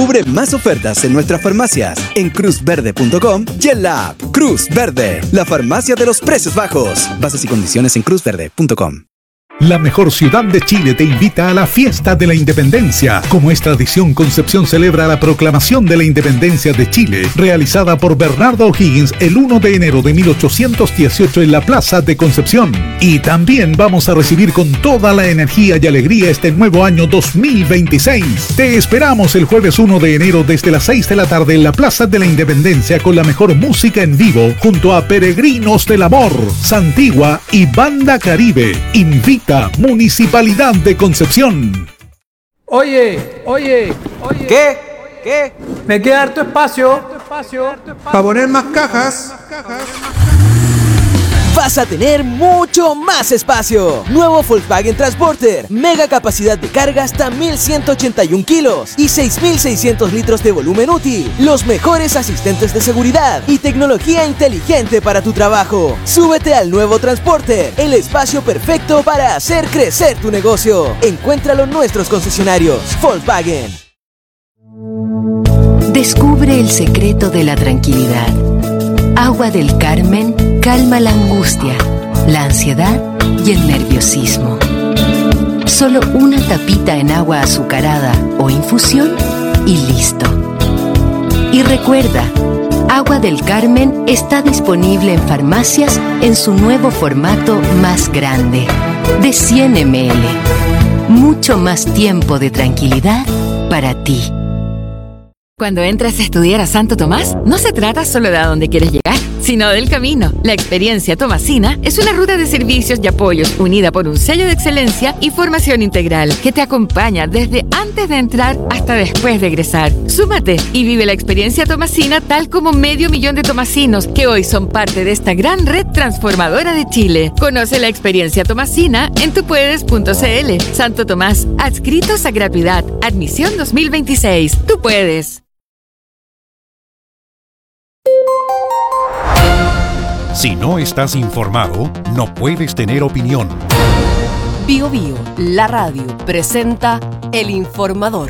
Descubre más ofertas en nuestras farmacias en cruzverde.com y en la app Cruz Verde, la farmacia de los precios bajos. Bases y condiciones en cruzverde.com. La mejor ciudad de Chile te invita a la Fiesta de la Independencia. Como es tradición, Concepción celebra la proclamación de la Independencia de Chile, realizada por Bernardo O'Higgins el 1 de enero de 1818 en la Plaza de Concepción. Y también vamos a recibir con toda la energía y alegría este nuevo año 2026. Te esperamos el jueves 1 de enero desde las 6 de la tarde en la Plaza de la Independencia con la mejor música en vivo junto a Peregrinos del Amor, Santigua y Banda Caribe. Invita Municipalidad de Concepción. Oye. ¿Qué? Me queda harto espacio para poner más cajas. Vas a tener mucho más espacio. Nuevo Volkswagen Transporter. Mega capacidad de carga hasta 1181 kilos y 6600 litros de volumen útil. Los mejores asistentes de seguridad y tecnología inteligente para tu trabajo. Súbete al nuevo Transporter, el espacio perfecto para hacer crecer tu negocio. Encuéntralo en nuestros concesionarios. Volkswagen. Descubre el secreto de la tranquilidad. Agua del Carmen calma la angustia, la ansiedad y el nerviosismo. Solo una tapita en agua azucarada o infusión y listo. Y recuerda, Agua del Carmen está disponible en farmacias en su nuevo formato más grande, de 100 ml. Mucho más tiempo de tranquilidad para ti. Cuando entras a estudiar a Santo Tomás, no se trata solo de a dónde quieres llegar, sino del camino. La experiencia tomasina es una ruta de servicios y apoyos unida por un sello de excelencia y formación integral que te acompaña desde antes de entrar hasta después de egresar. Súmate y vive la experiencia tomasina tal como 500.000 de tomasinos que hoy son parte de esta gran red transformadora de Chile. Conoce la experiencia tomasina en tupuedes.cl. Santo Tomás, adscritos a gratuidad. Admisión 2026. Tú puedes. Si no estás informado, no puedes tener opinión. Bio Bio, la radio, presenta El Informador.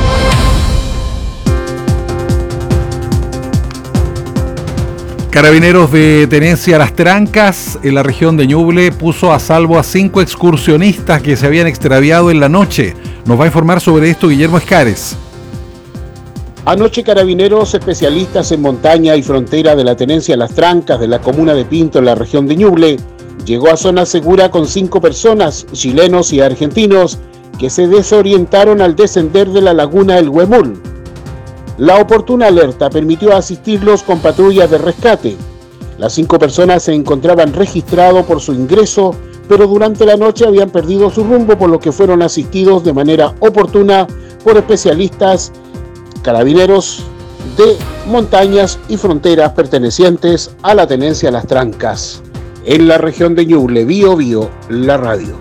Carabineros de Tenencia Las Trancas, en la región de Ñuble, puso a salvo a 5 excursionistas que se habían extraviado en la noche. Nos va a informar sobre esto Guillermo Escares. Anoche Carabineros, especialistas en montaña y frontera de la Tenencia Las Trancas de la comuna de Pinto en la región de Ñuble, llegó a zona segura con 5 personas, chilenos y argentinos, que se desorientaron al descender de la laguna El Huemul. La oportuna alerta permitió asistirlos con patrullas de rescate. Las 5 personas se encontraban registrados por su ingreso, pero durante la noche habían perdido su rumbo, por lo que fueron asistidos de manera oportuna por especialistas Carabineros de montañas y fronteras pertenecientes a la Tenencia Las Trancas. En la región de Ñuble, Bio Bio, la radio.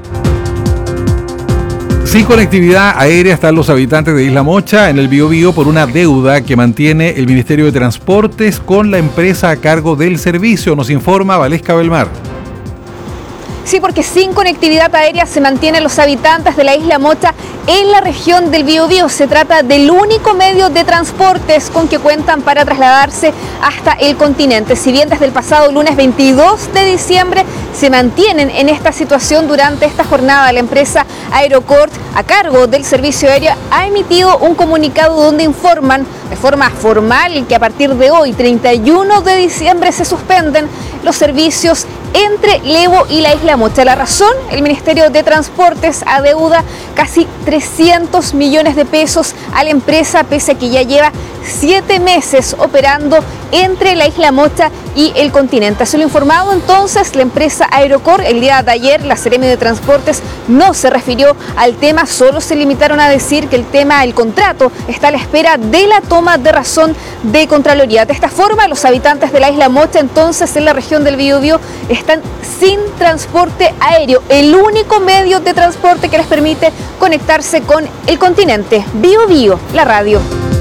Sin conectividad aérea están los habitantes de Isla Mocha en el Biobío por una deuda que mantiene el Ministerio de Transportes con la empresa a cargo del servicio, nos informa Valesca Belmar. Sí, porque sin conectividad aérea se mantienen los habitantes de la Isla Mocha en la región del Biobío. Se trata del único medio de transportes con que cuentan para trasladarse hasta el continente. Si bien desde el pasado lunes 22 de diciembre se mantienen en esta situación, durante esta jornada la empresa Aerocort, a cargo del servicio aéreo, ha emitido un comunicado donde informan de forma formal que a partir de hoy, 31 de diciembre, se suspenden los servicios entre Levo y la Isla Mocha. La razón, el Ministerio de Transportes adeuda casi 300 millones de pesos a la empresa, pese a que ya lleva 7 meses operando entre la Isla Mocha y el continente. Así lo informado entonces la empresa Aerocor. El día de ayer la Seremi de Transportes no se refirió al tema, solo se limitaron a decir que el contrato está a la espera de la toma de razón de Contraloría. De esta forma, los habitantes de la Isla Mocha entonces en la región del Biobío están sin transporte aéreo, el único medio de transporte que les permite conectarse con el continente. Bio Bio, la radio.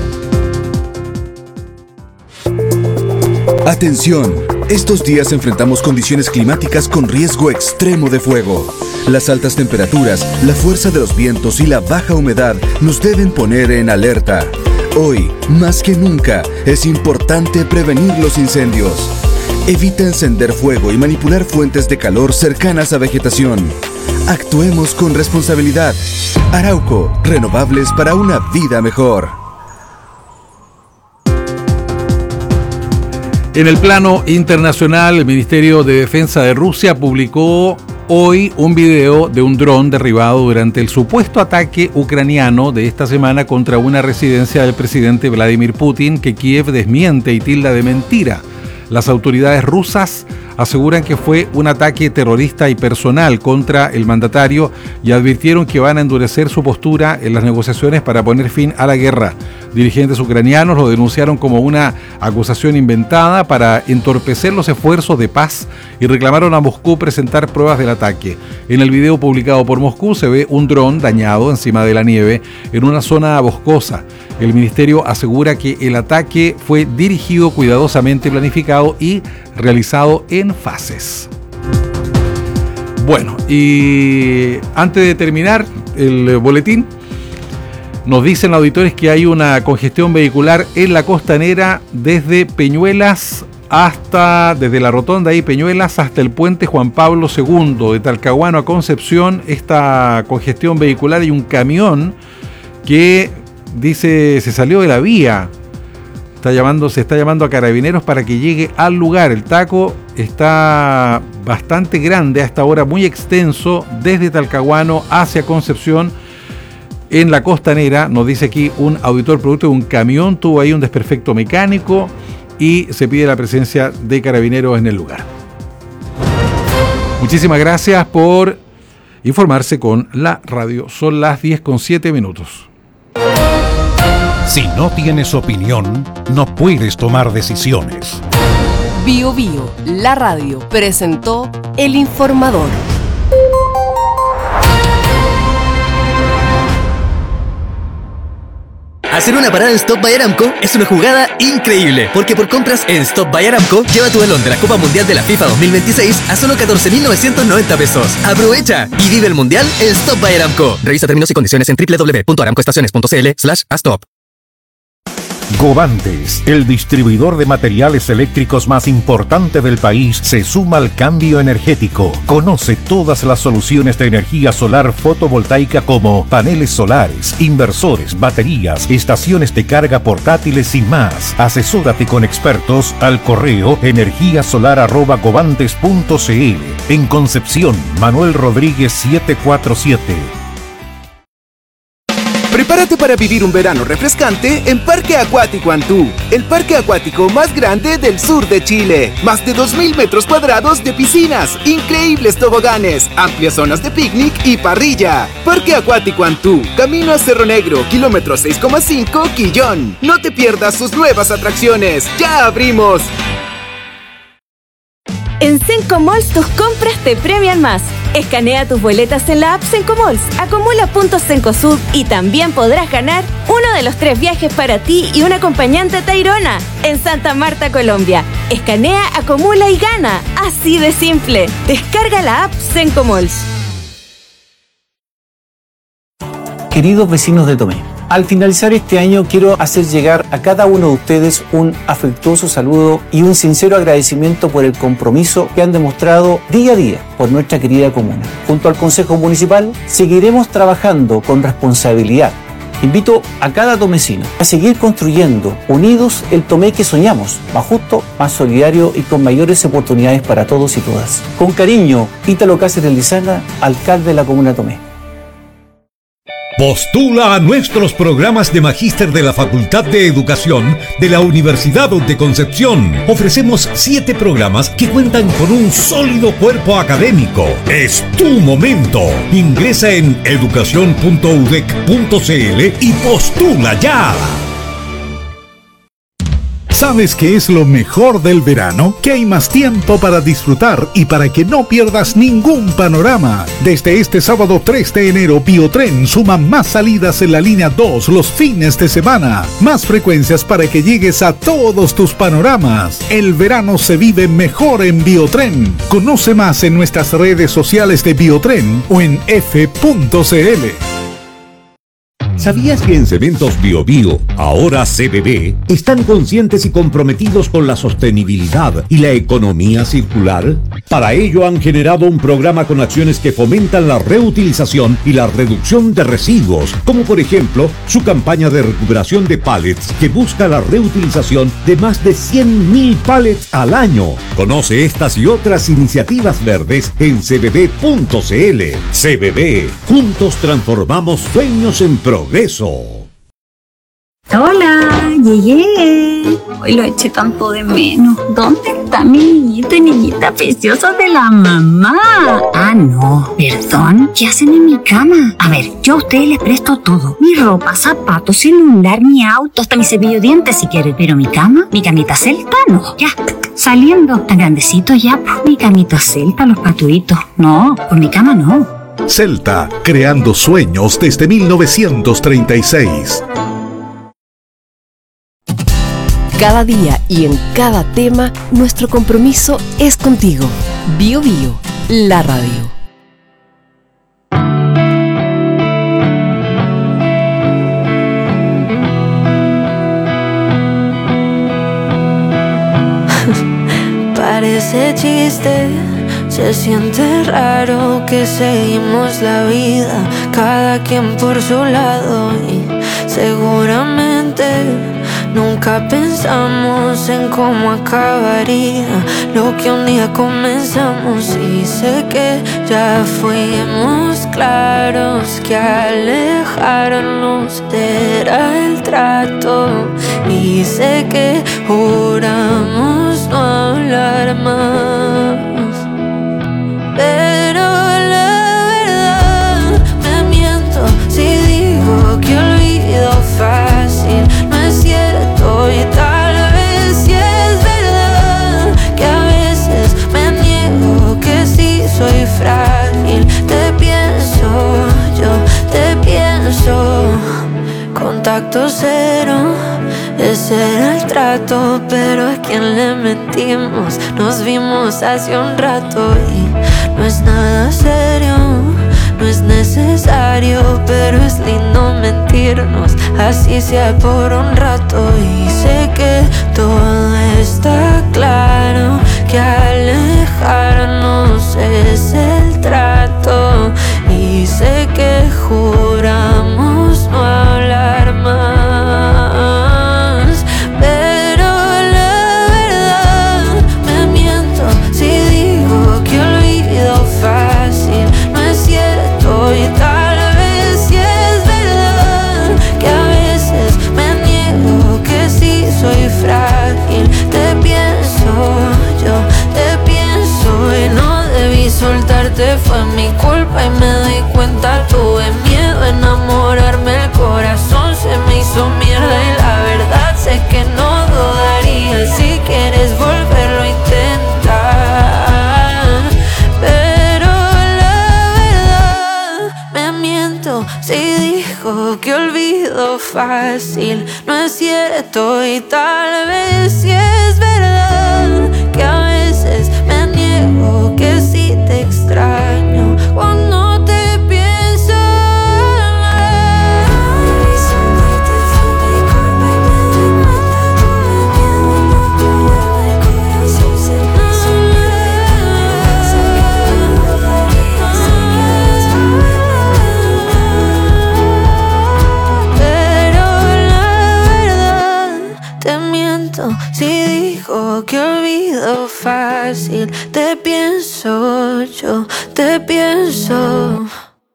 Atención, estos días enfrentamos condiciones climáticas con riesgo extremo de fuego. Las altas temperaturas, la fuerza de los vientos y la baja humedad nos deben poner en alerta. Hoy, más que nunca, es importante prevenir los incendios. Evita encender fuego y manipular fuentes de calor cercanas a vegetación. Actuemos con responsabilidad. Arauco, renovables para una vida mejor. En el plano internacional, el Ministerio de Defensa de Rusia publicó hoy un video de un dron derribado durante el supuesto ataque ucraniano de esta semana contra una residencia del presidente Vladimir Putin, que Kiev desmiente y tilda de mentira. Las autoridades rusas aseguran que fue un ataque terrorista y personal contra el mandatario y advirtieron que van a endurecer su postura en las negociaciones para poner fin a la guerra. Dirigentes ucranianos lo denunciaron como una acusación inventada para entorpecer los esfuerzos de paz y reclamaron a Moscú presentar pruebas del ataque. En el video publicado por Moscú se ve un dron dañado encima de la nieve en una zona boscosa. El ministerio asegura que el ataque fue dirigido, cuidadosamente planificado y realizado en fases. Bueno, y antes de terminar el boletín, nos dicen auditores que hay una congestión vehicular en la costanera desde Peñuelas desde la rotonda y Peñuelas hasta el puente Juan Pablo II, de Talcahuano a Concepción. Esta congestión vehicular, hay un camión que dice se salió de la vía. Se está llamando a Carabineros para que llegue al lugar. El taco está bastante grande a esta hora, muy extenso, desde Talcahuano hacia Concepción. En la costanera, nos dice aquí un auditor, producto de un camión, tuvo ahí un desperfecto mecánico y se pide la presencia de Carabineros en el lugar. Muchísimas gracias por informarse con la radio. Son las 10:07. Si no tienes opinión, no puedes tomar decisiones. Bio Bio, la radio, presentó El Informador. Hacer una parada en Stop by Aramco es una jugada increíble, porque por compras en Stop by Aramco, lleva tu balón de la Copa Mundial de la FIFA 2026 a solo 14.990 pesos. ¡Aprovecha! Y vive el Mundial en Stop by Aramco. Revisa términos y condiciones en www.aramcoestaciones.cl/stop. Govantes, el distribuidor de materiales eléctricos más importante del país, se suma al cambio energético. Conoce todas las soluciones de energía solar fotovoltaica como paneles solares, inversores, baterías, estaciones de carga portátiles y más. Asesórate con expertos al correo energiasolar@govantes.cl. En Concepción, Manuel Rodríguez 747. Prepárate para vivir un verano refrescante en Parque Acuático Antú, el parque acuático más grande del sur de Chile. Más de 2.000 metros cuadrados de piscinas, increíbles toboganes, amplias zonas de picnic y parrilla. Parque Acuático Antú, camino a Cerro Negro, kilómetro 6,5, Quillón. No te pierdas sus nuevas atracciones. ¡Ya abrimos! En Sencomalls tus compras te premian más. Escanea tus boletas en la app Sencomalls, acumula puntos Cencosud y también podrás ganar uno de los 3 viajes para ti y un acompañante a Tayrona en Santa Marta, Colombia. Escanea, acumula y gana. Así de simple. Descarga la app Sencomalls. Queridos vecinos de Tomé, al finalizar este año quiero hacer llegar a cada uno de ustedes un afectuoso saludo y un sincero agradecimiento por el compromiso que han demostrado día a día por nuestra querida comuna. Junto al Consejo Municipal seguiremos trabajando con responsabilidad. Invito a cada tomecino a seguir construyendo unidos el Tomé que soñamos, más justo, más solidario y con mayores oportunidades para todos y todas. Con cariño, Ítalo Cáceres Lizana, alcalde de la comuna de Tomé. Postula a nuestros programas de magíster de la Facultad de Educación de la Universidad de Concepción. Ofrecemos 7 programas que cuentan con un sólido cuerpo académico. Es tu momento. Ingresa en educacion.udec.cl y postula ya. ¿Sabes qué es lo mejor del verano? Que hay más tiempo para disfrutar y para que no pierdas ningún panorama. Desde este sábado 3 de enero, Biotren suma más salidas en la línea 2 los fines de semana. Más frecuencias para que llegues a todos tus panoramas. El verano se vive mejor en Biotren. Conoce más en nuestras redes sociales de Biotren o en f.cl. ¿Sabías que en Cementos Biobío, ahora CBB, están conscientes y comprometidos con la sostenibilidad y la economía circular? Para ello han generado un programa con acciones que fomentan la reutilización y la reducción de residuos, como por ejemplo su campaña de recuperación de pallets que busca la reutilización de más de 100.000 pallets al año. Conoce estas y otras iniciativas verdes en cbb.cl. CBB, juntos transformamos sueños en progreso. Hola, llegué. Hoy lo eché tanto de menos. ¿Dónde está mi niñito y niñita preciosa de la mamá? Ah, no, perdón. ¿Qué hacen en mi cama? A ver, yo a ustedes les presto todo. Mi ropa, zapatos, celular, mi auto, hasta mi cepillo de dientes si quieren. Pero mi cama, mi camita celta, no. Ya, saliendo. Tan grandecito ya, pues. Mi camita celta, los patuitos. No, por mi cama no. Celta, creando sueños desde 1936. Cada día y en cada tema, nuestro compromiso es contigo. Bio Bio, la radio. Parece chiste, se siente raro que seguimos la vida, cada quien por su lado, y seguramente nunca pensamos en cómo acabaría lo que un día comenzamos. Y sé que ya fuimos claros que alejarnos era el trato, y sé que juramos no hablar más, pero la verdad me miento si digo que olvido fácil. No es cierto y tal vez sí es verdad que a veces me niego, que sí soy frágil. Te pienso, yo te pienso. Contacto cero, ese era el trato, pero a quien le mentimos. Nos vimos hace un rato y no es nada serio, no es necesario, pero es lindo mentirnos, así sea por un rato. Y sé que todo está claro, que alejarnos es el trato, y sé que juramos no hablar más, pero la verdad me miento si digo que olvido fácil. No es cierto y tal vez sí es verdad que a veces me niego, que sí soy frágil. Te pienso, yo te pienso, y no debí soltarte, fue mi culpa y me di cuenta. Tuve miedo a enamorarme, el corazón se me hizo mierda y la verdad sé que no dudaría. Si quieres volverlo a intentar, pero la verdad me miento si digo que olvido fácil. No es cierto y tal vez sí es verdad que a veces me niego, que sí te extraño cuando te pienso. Pero la verdad te miento si digo que olvido fácil. Te pienso, yo te pienso.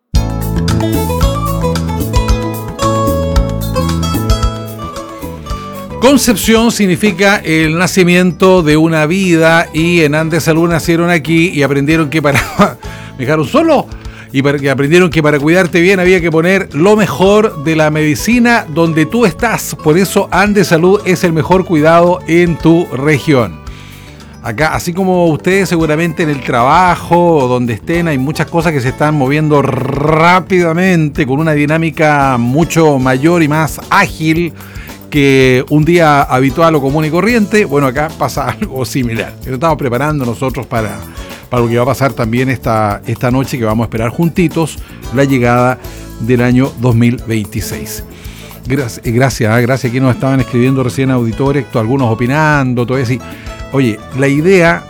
Concepción significa el nacimiento de una vida, y en Andes Salud nacieron aquí y aprendieron que para... ¿Me dejaron solo? Y aprendieron que para cuidarte bien había que poner lo mejor de la medicina donde tú estás. Por eso Andes Salud es el mejor cuidado en tu región. Acá, así como ustedes seguramente en el trabajo o donde estén, hay muchas cosas que se están moviendo rápidamente, con una dinámica mucho mayor y más ágil que un día habitual o común y corriente. Bueno, acá pasa algo similar. Nos estamos preparando nosotros para lo que va a pasar también esta noche, que vamos a esperar juntitos la llegada del año 2026. Gracias a quienes nos estaban escribiendo recién auditores, algunos opinando, todo eso. Oye, la idea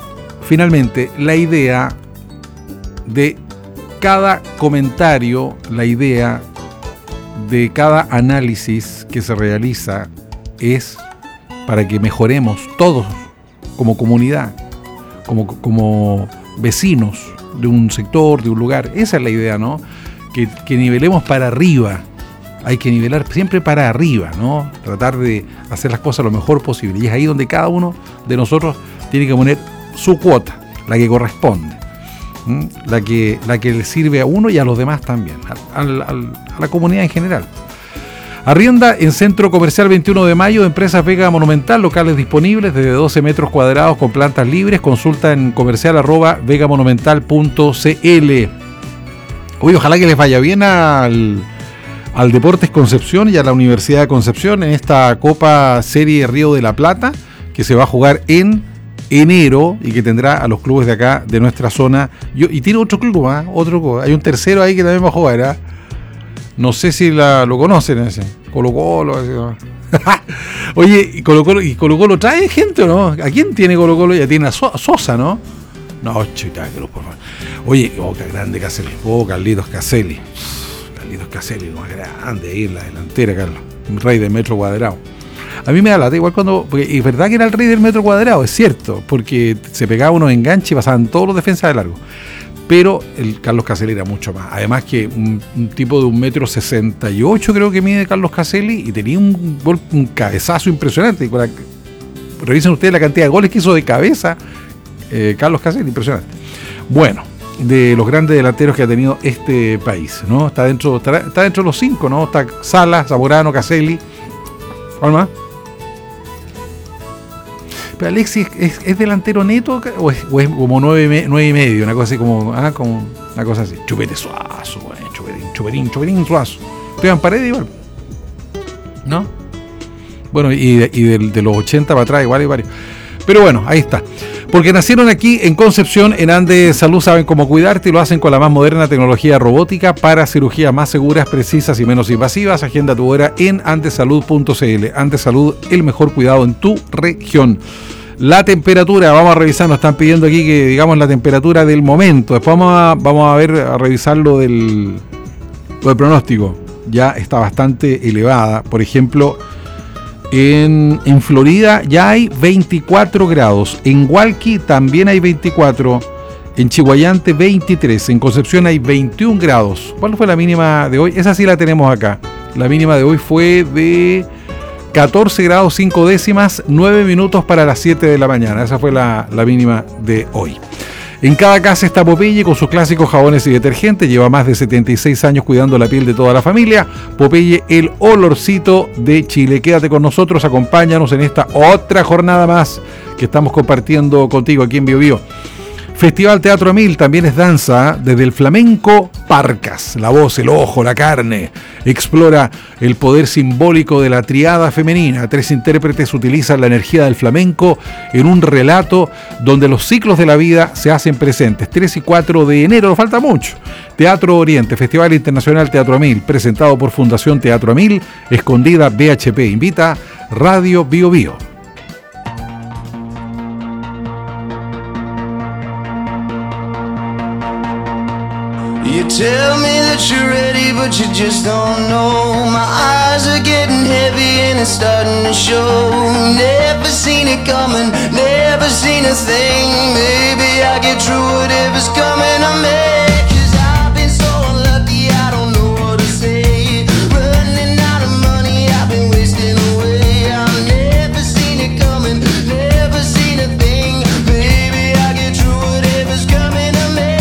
de cada comentario, la idea de cada análisis que se realiza es para que mejoremos todos como comunidad, como vecinos de un sector, de un lugar. Esa es la idea, ¿no? Que nivelemos para arriba. Hay que nivelar siempre para arriba, ¿no? Tratar de hacer las cosas lo mejor posible. Y es ahí donde cada uno de nosotros tiene que poner su cuota, la que corresponde, la que le sirve a uno y a los demás también, a la comunidad en general. Arrienda en Centro Comercial 21 de Mayo, Empresas Vega Monumental, locales disponibles desde 12 metros cuadrados con plantas libres. Consulta en comercial@vegamonumental.cl. Oye, ojalá que les vaya bien al Deportes Concepción y a la Universidad de Concepción en esta Copa Serie Río de la Plata, que se va a jugar en enero y que tendrá a los clubes de acá, de nuestra zona. Y tiene otro club, hay un tercero ahí que también va a jugar, No sé si lo conocen ese. Colo-Colo. Oye, ¿y Colo-Colo trae gente o no? ¿A quién tiene Colo-Colo? Ya tiene a Sosa, ¿no? No, chitáqueros, por favor. Oye, qué grande Caselli. Carlitos Caselli. Más grande ahí en la delantera, Carlos. Un rey del metro cuadrado. A mí me da lata igual porque es verdad que era el rey del metro cuadrado, es cierto, porque se pegaba unos enganches y pasaban todos los defensas de largo. Pero el Carlos Caselli era mucho más. Además que un tipo de 1,68 m creo que mide Carlos Caselli y tenía un cabezazo impresionante. Revisen ustedes la cantidad de goles que hizo de cabeza Carlos Caselli, impresionante. Bueno, de los grandes delanteros que ha tenido este país, ¿no? Está dentro de los 5, ¿no? Está Sala, Zamorano, Caselli. ¿Cuál más? Pero Alexis, ¿es delantero neto o es como 9,5? Una cosa así como una cosa así. Chupete Suazo, Chuperín Suazo. Esteban Paredes igual, ¿no? Bueno, y de los 80 para atrás igual hay varios. Pero bueno, ahí está. Porque nacieron aquí en Concepción, en Andes Salud saben cómo cuidarte y lo hacen con la más moderna tecnología robótica para cirugías más seguras, precisas y menos invasivas. Agenda tu hora en andesalud.cl. Andes Salud, el mejor cuidado en tu región. La temperatura, vamos a revisar, nos están pidiendo aquí que digamos la temperatura del momento. Después vamos a revisar lo del pronóstico. Ya está bastante elevada. Por ejemplo, en Florida ya hay 24 grados. En Hualqui también hay 24. En Chihuayante 23. En Concepción hay 21 grados. ¿Cuál fue la mínima de hoy? Esa sí la tenemos acá. La mínima de hoy fue de 14 grados 5 décimas, 9 minutos para las 7 de la mañana. Esa fue la mínima de hoy. En cada casa está Popeye con sus clásicos jabones y detergentes. Lleva más de 76 años cuidando la piel de toda la familia. Popeye, el olorcito de Chile. Quédate con nosotros, acompáñanos en esta otra jornada más que estamos compartiendo contigo aquí en Bio Bio. Festival Teatro a Mil también es danza, desde el flamenco Parcas, la voz, el ojo, la carne. Explora el poder simbólico de la triada femenina. 3 intérpretes utilizan la energía del flamenco en un relato donde los ciclos de la vida se hacen presentes. 3 y 4 de enero, no falta mucho. Teatro Oriente, Festival Internacional Teatro a Mil, presentado por Fundación Teatro a Mil, Escondida BHP. Invita Radio Bio Bio. You tell me that you're ready, but you just don't know. My eyes are getting heavy and it's starting to show. Never seen it coming, never seen a thing. Maybe I get through whatever's coming to me. 'Cause I've been so unlucky, I don't know what to say. Running out of money, I've been wasting away. I've never seen it coming, never seen a thing. Maybe I get through whatever's coming to me.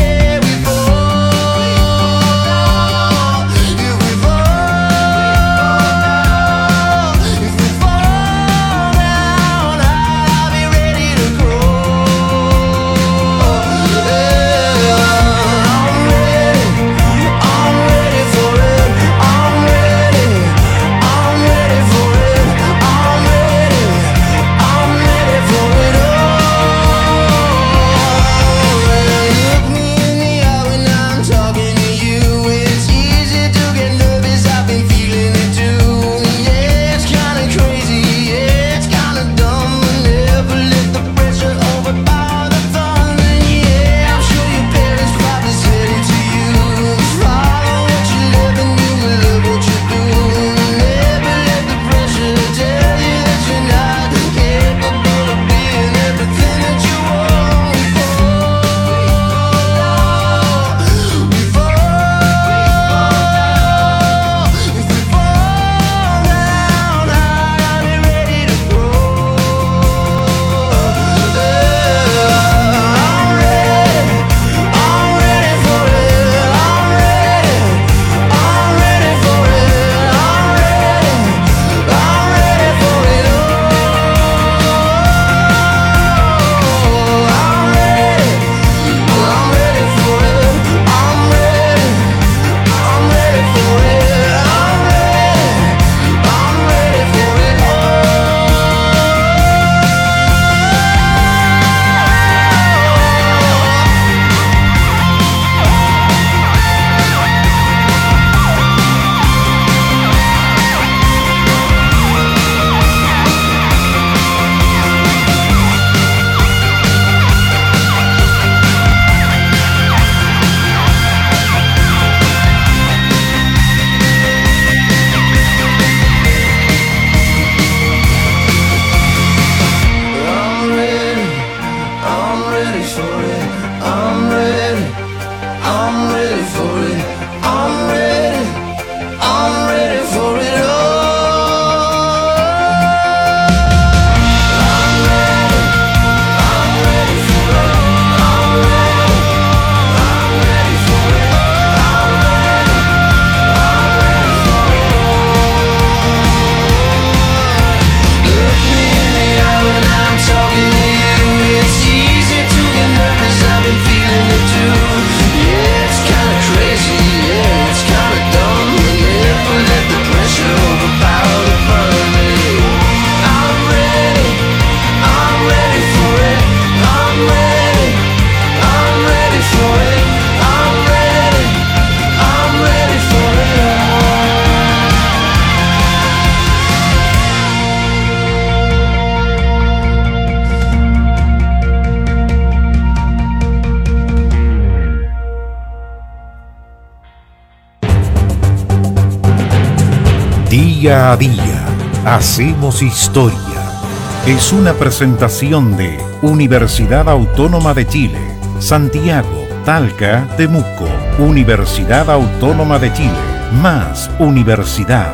Día a día hacemos historia. Es una presentación de Universidad Autónoma de Chile, Santiago, Talca, Temuco. Universidad Autónoma de Chile, más universidad.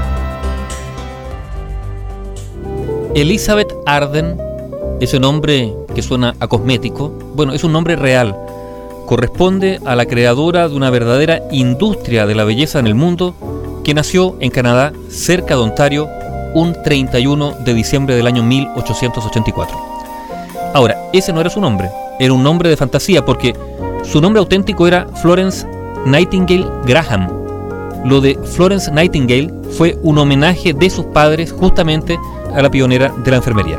Elizabeth Arden, ese nombre que suena a cosmético, bueno, es un nombre real. Corresponde a la creadora de una verdadera industria de la belleza en el mundo, que nació en Canadá, cerca de Ontario, un 31 de diciembre del año 1884. Ahora, ese no era su nombre, era un nombre de fantasía, porque su nombre auténtico era Florence Nightingale Graham. Lo de Florence Nightingale fue un homenaje de sus padres justamente a la pionera de la enfermería.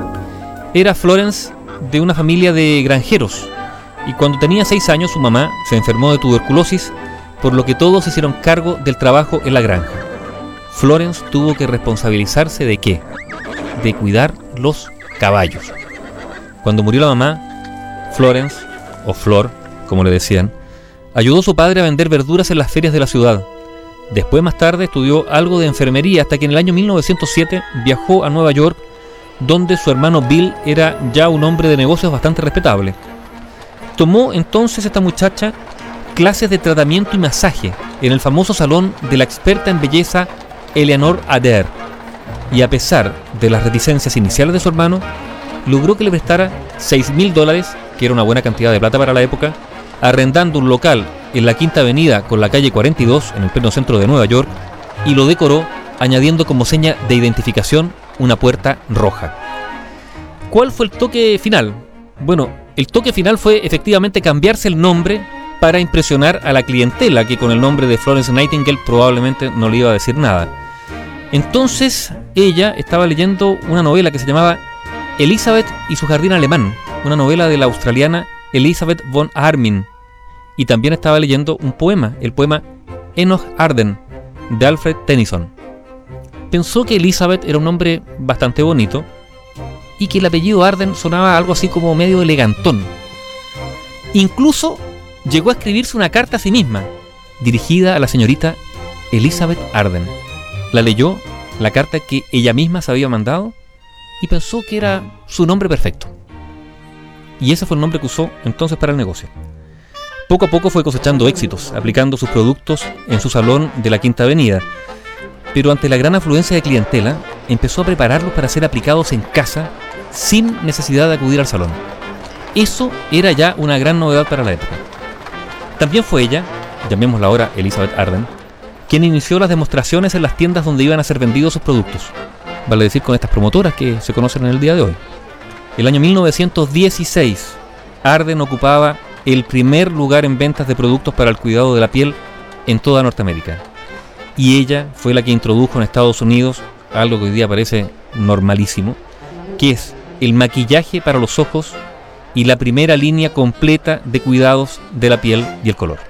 Era Florence de una familia de granjeros, y cuando tenía 6 años su mamá se enfermó de tuberculosis, por lo que todos se hicieron cargo del trabajo en la granja. Florence tuvo que responsabilizarse ¿de qué? De cuidar los caballos. Cuando murió la mamá, Florence, o Flor, como le decían, ayudó a su padre a vender verduras en las ferias de la ciudad. Después, más tarde, estudió algo de enfermería hasta que en el año 1907 viajó a Nueva York, donde su hermano Bill era ya un hombre de negocios bastante respetable. Tomó entonces esta muchacha clases de tratamiento y masaje en el famoso salón de la experta en belleza Eleanor Adair, y a pesar de las reticencias iniciales de su hermano, logró que le prestara $6,000, que era una buena cantidad de plata para la época, arrendando un local en la Quinta Avenida con la calle 42 en el pleno centro de Nueva York, y lo decoró añadiendo como seña de identificación una puerta roja. ¿Cuál fue el toque final? Bueno, el toque final fue efectivamente cambiarse el nombre para impresionar a la clientela, que con el nombre de Florence Nightingale probablemente no le iba a decir nada. Entonces ella estaba leyendo una novela que se llamaba Elizabeth y su jardín alemán, una novela de la australiana Elizabeth von Arnim, y también estaba leyendo un poema, el poema Enoch Arden, de Alfred Tennyson. Pensó que Elizabeth era un nombre bastante bonito y que el apellido Arden sonaba algo así como medio elegantón. Incluso llegó a escribirse una carta a sí misma, dirigida a la señorita Elizabeth Arden. La leyó, la carta que ella misma se había mandado, y pensó que era su nombre perfecto. Y ese fue el nombre que usó entonces para el negocio. Poco a poco fue cosechando éxitos, aplicando sus productos en su salón de la Quinta Avenida. Pero ante la gran afluencia de clientela, empezó a prepararlos para ser aplicados en casa sin necesidad de acudir al salón. Eso era ya una gran novedad para la época. También fue ella, llamémosla ahora Elizabeth Arden, quien inició las demostraciones en las tiendas donde iban a ser vendidos sus productos, vale decir con estas promotoras que se conocen en el día de hoy. El año 1916, Arden ocupaba el primer lugar en ventas de productos para el cuidado de la piel en toda Norteamérica. Y ella fue la que introdujo en Estados Unidos algo que hoy día parece normalísimo, que es el maquillaje para los ojos y la primera línea completa de cuidados de la piel y el color.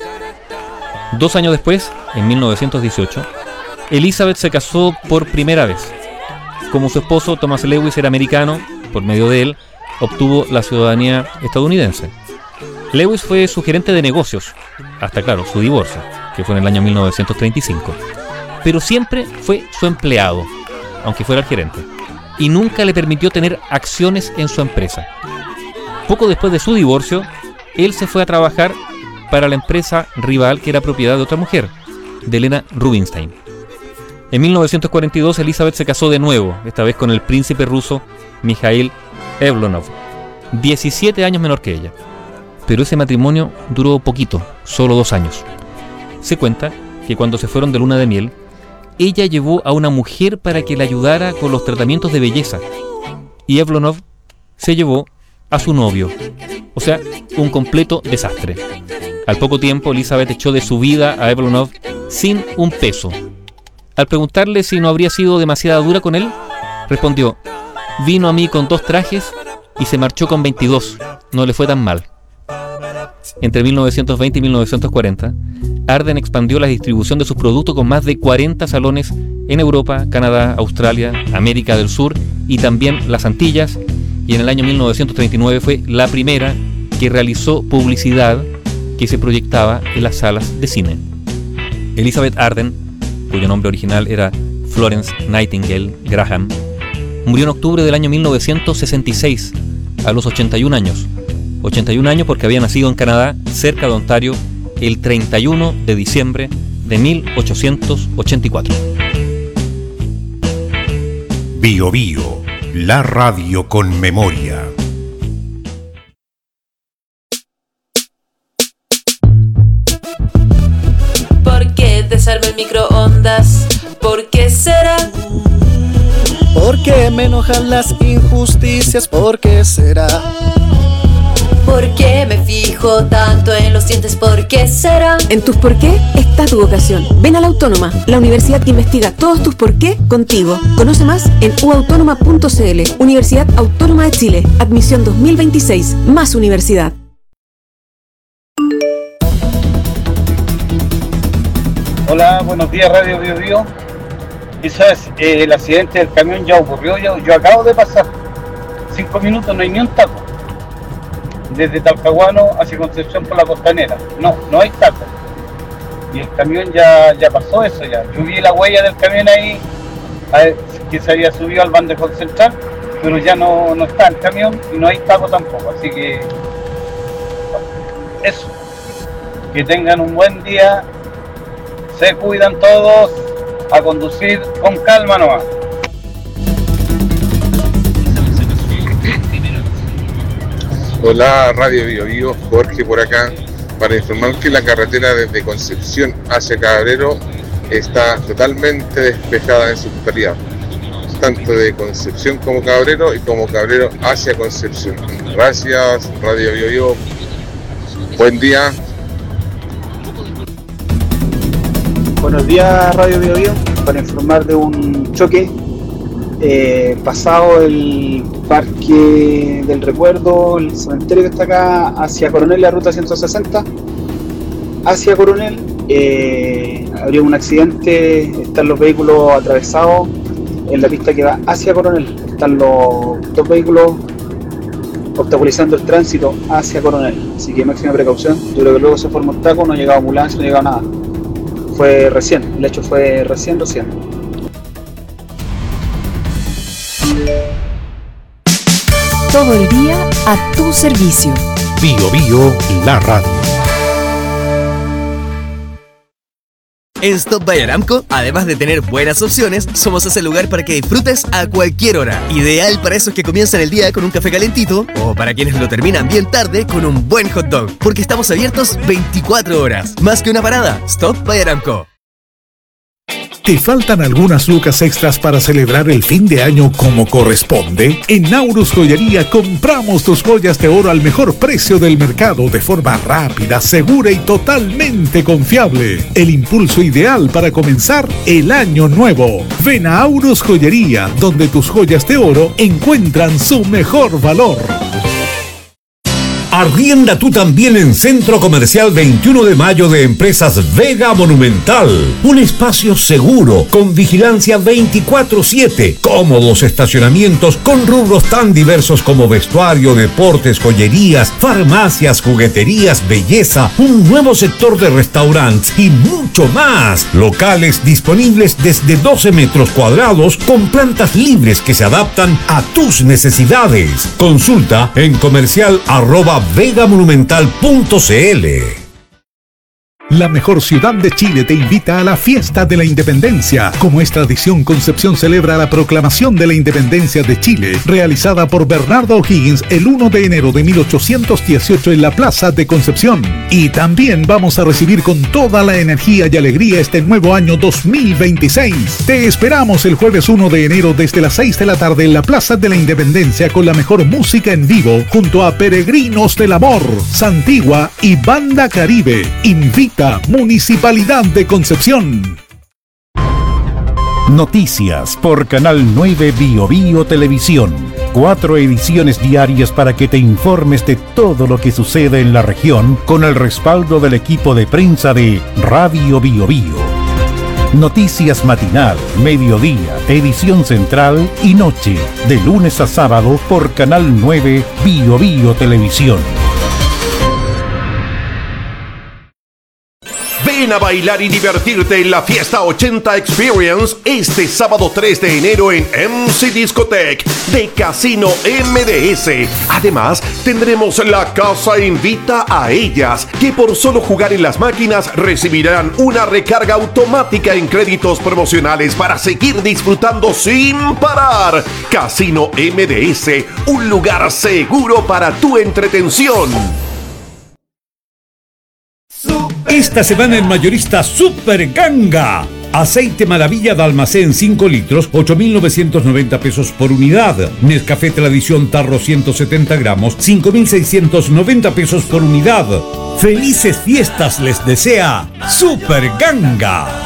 2 años después, en 1918, Elizabeth se casó por primera vez. Como su esposo Thomas Lewis era americano, por medio de él obtuvo la ciudadanía estadounidense. Lewis fue su gerente de negocios, hasta claro, su divorcio, que fue en el año 1935. Pero siempre fue su empleado, aunque fuera el gerente, y nunca le permitió tener acciones en su empresa. Poco después de su divorcio, él se fue a trabajar para la empresa rival que era propiedad de otra mujer, de Elena Rubinstein. En 1942 Elizabeth se casó de nuevo, esta vez con el príncipe ruso Mikhail Evlonov, 17 años menor que ella. Pero ese matrimonio duró poquito, solo 2 años. Se cuenta que cuando se fueron de luna de miel, ella llevó a una mujer para que le ayudara con los tratamientos de belleza, y Evlonov se llevó a su novio, o sea, un completo desastre. Al poco tiempo Elizabeth echó de su vida a Evlonov sin un peso. Al preguntarle si no habría sido demasiado dura con él, respondió: vino a mí con 2 trajes y se marchó con 22, no le fue tan mal. Entre 1920 y 1940, Arden expandió la distribución de sus productos con más de 40 salones en Europa, Canadá, Australia, América del Sur y también las Antillas, y en el año 1939 fue la primera que realizó publicidad que se proyectaba en las salas de cine. Elizabeth Arden, cuyo nombre original era Florence Nightingale Graham, murió en octubre del año 1966, a los 81 años. 81 años porque había nacido en Canadá, cerca de Ontario, el 31 de diciembre de 1884. Bio Bio, la radio con memoria. ¿Por qué desarma el microondas? ¿Por qué será? ¿Por qué me enojan las injusticias? ¿Por qué será? ¿Por qué me fijo tanto en los dientes? ¿Por qué será? En tus por qué está tu vocación. Ven a la Autónoma, la universidad que investiga todos tus por qué contigo. Conoce más en uautónoma.cl. Universidad Autónoma de Chile. Admisión 2026. Más universidad. Hola, buenos días, Radio Bio Bio. Quizás el accidente del camión ya ocurrió. Yo acabo de pasar 5 minutos, no hay ni un taco. Desde Talcahuano hacia Concepción por la Costanera. No hay taco. Y el camión ya pasó eso ya. Yo vi la huella del camión ahí, que se había subido al bandejón central, pero ya no está el camión y no hay taco tampoco. Así que eso. Que tengan un buen día. Se cuidan todos. A conducir con calma nomás. Hola, Radio Bio Bio, Jorge por acá, para informar que la carretera desde Concepción hacia Cabrero está totalmente despejada en su totalidad, tanto de Concepción como Cabrero y como Cabrero hacia Concepción. Gracias, Radio Bio Bio. Buen día. Buenos días, Radio Bio Bio, para informar de un choque pasado el Parque del Recuerdo, el cementerio que está acá, hacia Coronel, la ruta 160, hacia Coronel. Habría un accidente, están los vehículos atravesados en la pista que va hacia Coronel. Están los dos vehículos obstaculizando el tránsito hacia Coronel, así que máxima precaución. Yo creo que luego se formó un taco, no ha llegado ambulancia, no ha llegado nada. Fue recién, el hecho fue recién. Todo el día a tu servicio. Bio Bio, la radio. En Stop by Aramco, además de tener buenas opciones, somos ese lugar para que disfrutes a cualquier hora. Ideal para esos que comienzan el día con un café calentito o para quienes lo terminan bien tarde con un buen hot dog. Porque estamos abiertos 24 horas. Más que una parada, Stop by Aramco. ¿Te faltan algunas lucas extras para celebrar el fin de año como corresponde? En Naurus Joyería compramos tus joyas de oro al mejor precio del mercado de forma rápida, segura y totalmente confiable. El impulso ideal para comenzar el año nuevo. Ven a Naurus Joyería, donde tus joyas de oro encuentran su mejor valor. Arrienda tú también en Centro Comercial 21 de Mayo de Empresas Vega Monumental. Un espacio seguro, con vigilancia 24/7, cómodos estacionamientos con rubros tan diversos como vestuario, deportes, joyerías, farmacias, jugueterías, belleza, un nuevo sector de restaurantes y mucho más. Locales disponibles desde 12 metros cuadrados con plantas libres que se adaptan a tus necesidades. Consulta en comercial@vegamonumental.cl. La mejor ciudad de Chile te invita a la Fiesta de la Independencia. Como es tradición, Concepción celebra la proclamación de la Independencia de Chile, realizada por Bernardo O'Higgins el 1 de enero de 1818 en la Plaza de Concepción. Y también vamos a recibir con toda la energía y alegría este nuevo año 2026. Te esperamos el jueves 1 de enero desde las 6 de la tarde en la Plaza de la Independencia con la mejor música en vivo junto a Peregrinos del Amor, Santigua y Banda Caribe. Invita Municipalidad de Concepción. Noticias por Canal 9 Bio Bio Televisión. 4 ediciones diarias para que te informes de todo lo que sucede en la región con el respaldo del equipo de prensa de Radio Bio Bio. Noticias matinal, mediodía, edición central y noche, de lunes a sábado por Canal 9 Bio Bio Televisión. Ven a bailar y divertirte en la Fiesta 80 Experience este sábado 3 de enero en MC Discotech de Casino MDS. Además, tendremos la Casa Invita a Ellas, que por solo jugar en las máquinas recibirán una recarga automática en créditos promocionales para seguir disfrutando sin parar. Casino MDS, un lugar seguro para tu entretención. Esta semana el mayorista Super Ganga. Aceite Maravilla de almacén 5 litros, 8.990 pesos por unidad. Nescafé Tradición Tarro 170 gramos, 5.690 pesos por unidad. Felices fiestas les desea Super Ganga.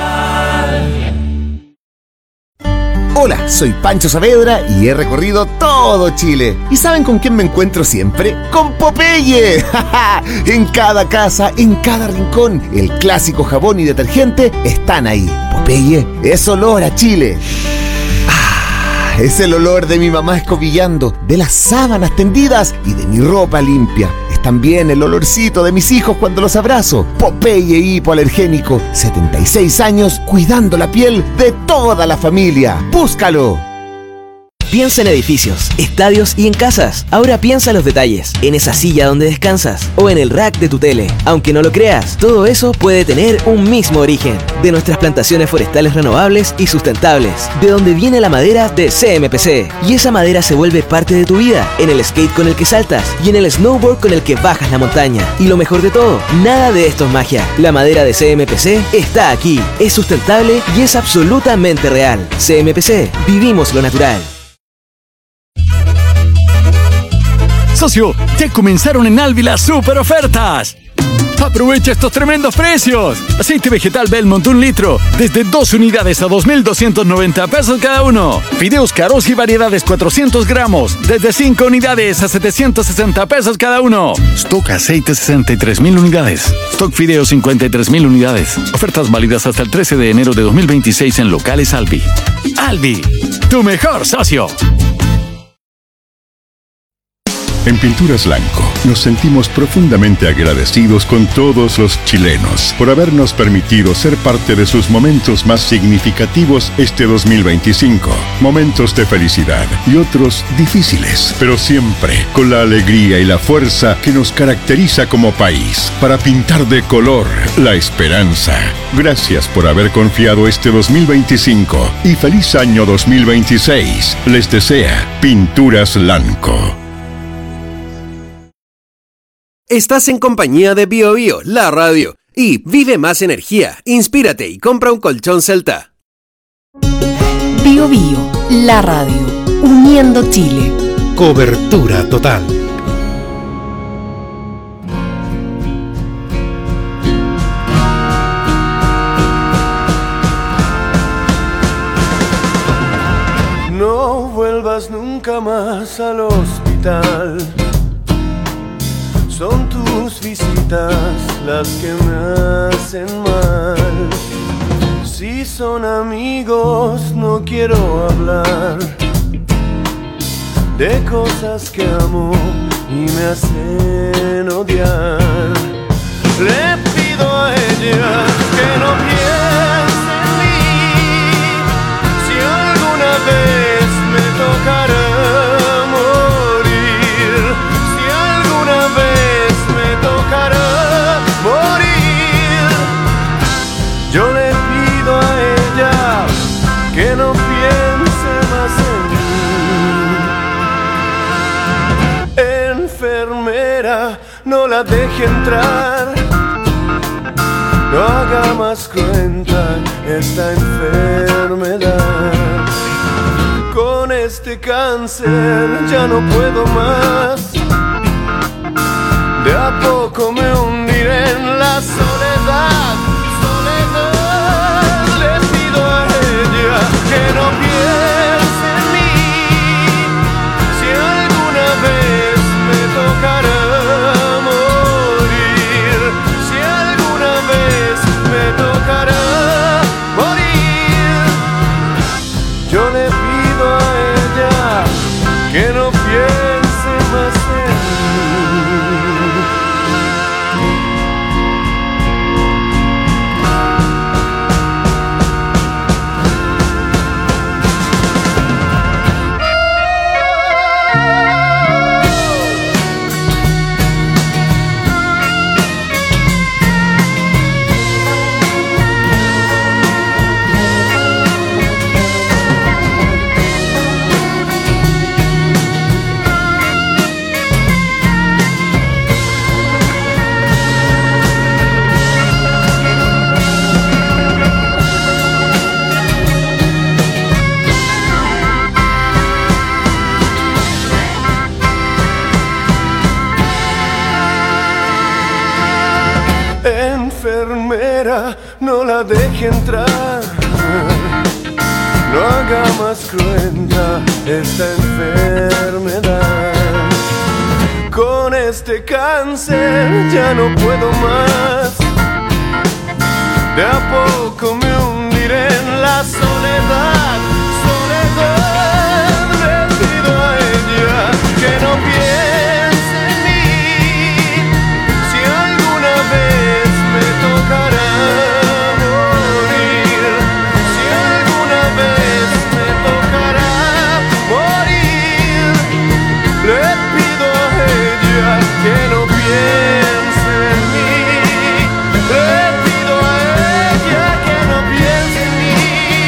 Hola, soy Pancho Saavedra y he recorrido todo Chile. ¿Y saben con quién me encuentro siempre? ¡Con Popeye! En cada casa, en cada rincón, el clásico jabón y detergente están ahí. Popeye es olor a Chile. Es el olor de mi mamá escobillando, de las sábanas tendidas y de mi ropa limpia. Es también el olorcito de mis hijos cuando los abrazo. Popeye hipoalergénico, 76 años cuidando la piel de toda la familia. ¡Búscalo! Piensa en edificios, estadios y en casas. Ahora piensa en los detalles, en esa silla donde descansas o en el rack de tu tele. Aunque no lo creas, todo eso puede tener un mismo origen. De nuestras plantaciones forestales renovables y sustentables. De donde viene la madera de CMPC. Y esa madera se vuelve parte de tu vida, en el skate con el que saltas y en el snowboard con el que bajas la montaña. Y lo mejor de todo, nada de esto es magia. La madera de CMPC está aquí, es sustentable y es absolutamente real. CMPC, vivimos lo natural. Socio, ya comenzaron en Alvi las super ofertas. Aprovecha estos tremendos precios. Aceite vegetal Belmont 1 litro, desde 2 unidades a 2.290 pesos cada uno. Fideos Caros y variedades 400 gramos, desde 5 unidades a 760 pesos cada uno. Stock aceite 63.000 unidades. Stock fideos 53.000 unidades. Ofertas válidas hasta el 13 de enero de 2026 en locales Alvi. Alvi, tu mejor socio. En Pinturas Blanco nos sentimos profundamente agradecidos con todos los chilenos por habernos permitido ser parte de sus momentos más significativos este 2025. Momentos de felicidad y otros difíciles, pero siempre con la alegría y la fuerza que nos caracteriza como país para pintar de color la esperanza. Gracias por haber confiado este 2025 y feliz año 2026. Les desea Pinturas Blanco. Estás en compañía de BioBio, la radio. Y vive más energía, inspírate y compra un colchón Celta. BioBio, la radio. Uniendo Chile. Cobertura total. No vuelvas nunca más al hospital. Son tus visitas las que me hacen mal. Si son amigos no quiero hablar de cosas que amo y me hacen odiar. Le pido a ella que no piense en mí. Si alguna vez me tocará yo le pido a ella que no piense más en mí. Enfermera, no la deje entrar. No haga más cruenta esta enfermedad. Con este cáncer ya no puedo más. De a poco me hundiré en la soledad. Le pido a ella que no piense en mí. Si alguna vez me tocará morir, si alguna vez me tocará morir, yo le pido a ella que no piense más en mí. enfermera, no la deje entrar. No haga más cruenta esta enfermedad. Con este cáncer ya no puedo más. De a poco me hundiré en la soledad. Soledad, le pido a ella que no piense en mí. Si alguna vez me tocará morir, si alguna vez me tocará morir, le pido a ella que no piense en mí. Le pido a ella que no piense en mí.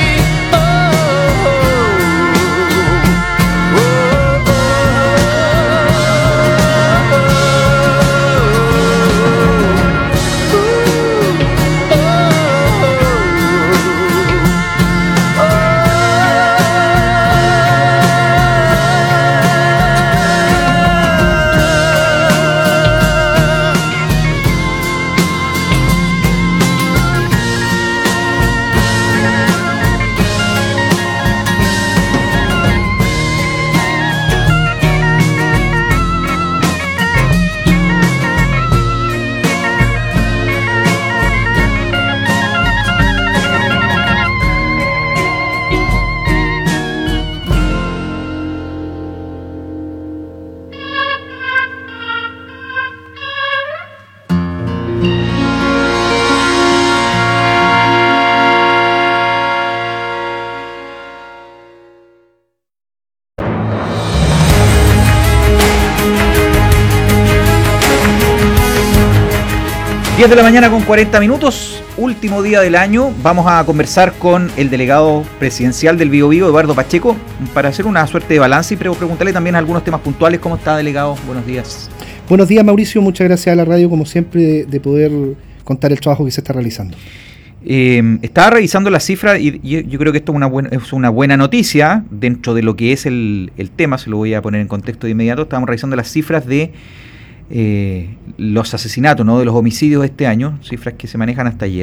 Diez de la mañana con 40 minutos, último día del año. Vamos a conversar con el delegado presidencial del Biobío, Eduardo Pacheco, para hacer una suerte de balance y preguntarle también algunos temas puntuales. ¿Cómo está, delegado? Buenos días. Buenos días, Mauricio. Muchas gracias a la radio, como siempre, de poder contar el trabajo que se está realizando. Estaba revisando las cifras y yo creo que esto es una buena noticia dentro de lo que es el tema. Se lo voy a poner en contexto de inmediato. Estábamos revisando las cifras de los asesinatos, ¿no?, de los homicidios de este año, cifras que se manejan hasta ayer.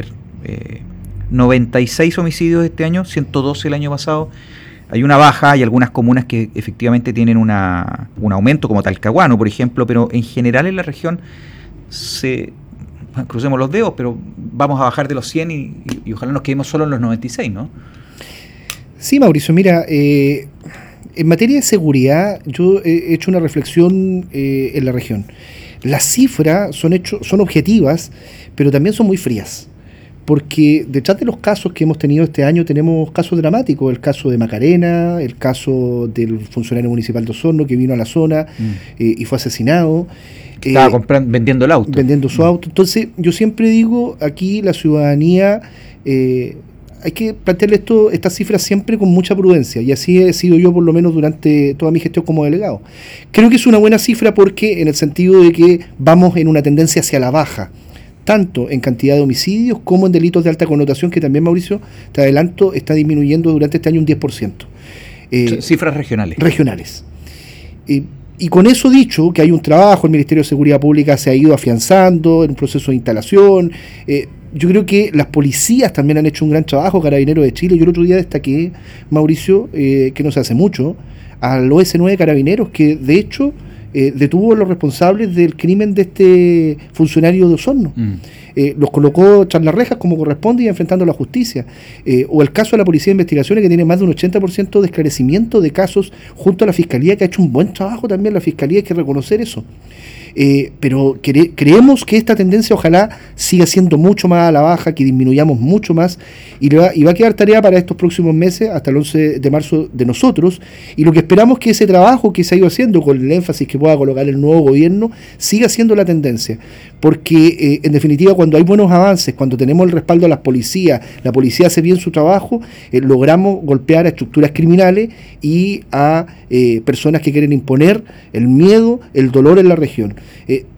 96 homicidios este año, 112 el año pasado. Hay una baja, hay algunas comunas que efectivamente tienen un aumento, como Talcahuano, por ejemplo, pero en general en la región crucemos los dedos, pero vamos a bajar de los 100 y ojalá nos quedemos solo en los 96, ¿no? Sí, Mauricio, mira, en materia de seguridad yo he hecho una reflexión en la región. Las cifras son objetivas, pero también son muy frías, porque detrás de los casos que hemos tenido este año tenemos casos dramáticos, el caso de Macarena, el caso del funcionario municipal de Osorno que vino a la zona y fue asesinado. Estaba vendiendo el auto. Vendiendo su auto. Entonces, yo siempre digo, aquí la ciudadanía, hay que plantearle estas cifras siempre con mucha prudencia, y así he sido yo por lo menos durante toda mi gestión como delegado. Creo que es una buena cifra porque en el sentido de que vamos en una tendencia hacia la baja, tanto en cantidad de homicidios como en delitos de alta connotación, que también, Mauricio, te adelanto, está disminuyendo durante este año un 10%. Cifras regionales. Regionales. Y con eso dicho, que hay un trabajo, el Ministerio de Seguridad Pública se ha ido afianzando en un proceso de instalación. Yo creo que las policías también han hecho un gran trabajo, Carabineros de Chile. Yo el otro día destaqué, Mauricio, que no se hace mucho, al OS9 Carabineros, que de hecho detuvo a los responsables del crimen de este funcionario de Osorno. Los colocó tras las rejas como corresponde y enfrentando a la justicia. O el caso de la Policía de Investigaciones, que tiene más de un 80% de esclarecimiento de casos junto a la Fiscalía, que ha hecho un buen trabajo también la Fiscalía, hay que reconocer eso. Pero creemos que esta tendencia ojalá siga siendo mucho más a la baja, que disminuyamos mucho más, y va a quedar tarea para estos próximos meses, hasta el 11 de marzo de nosotros, y lo que esperamos es que ese trabajo que se ha ido haciendo, con el énfasis que pueda colocar el nuevo gobierno, siga siendo la tendencia, porque en definitiva cuando hay buenos avances, cuando tenemos el respaldo de las policías, la policía hace bien su trabajo, logramos golpear a estructuras criminales y a personas que quieren imponer el miedo, el dolor en la región.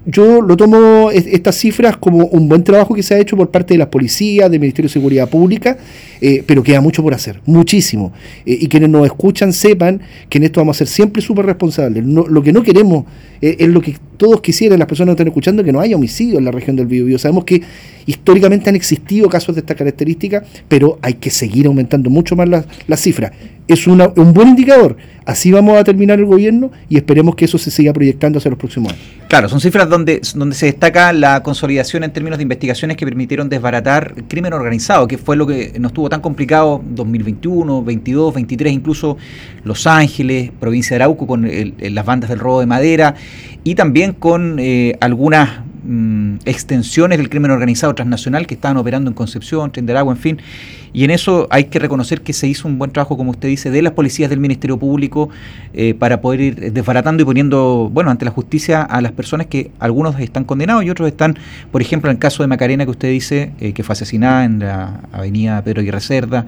yo lo tomo estas cifras como un buen trabajo que se ha hecho por parte de las policías, del Ministerio de Seguridad Pública, pero queda mucho por hacer, muchísimo. Y quienes nos escuchan sepan que en esto vamos a ser siempre súper responsables. Lo que no queremos es lo que todos quisieran, las personas que están escuchando, que no haya homicidios en la región del Biobío. Sabemos que históricamente han existido casos de estas características, pero hay que seguir aumentando mucho más las cifras. Es un buen indicador. Así vamos a terminar el gobierno y esperemos que eso se siga proyectando hacia los próximos años. Claro, son cifras donde se destaca la consolidación en términos de investigaciones que permitieron desbaratar el crimen organizado, que fue lo que nos tuvo tan complicado 2021, 22, 23, incluso Los Ángeles, provincia de Arauco, con las bandas del robo de madera, y también con algunas extensiones del crimen organizado transnacional que estaban operando en Concepción, Tren de Aragua, en fin. Y en eso hay que reconocer que se hizo un buen trabajo, como usted dice, de las policías, del Ministerio Público, para poder ir desbaratando y poniendo, ante la justicia a las personas que algunos están condenados y otros están, por ejemplo, en el caso de Macarena, que usted dice, que fue asesinada en la avenida Pedro Aguirre Cerda,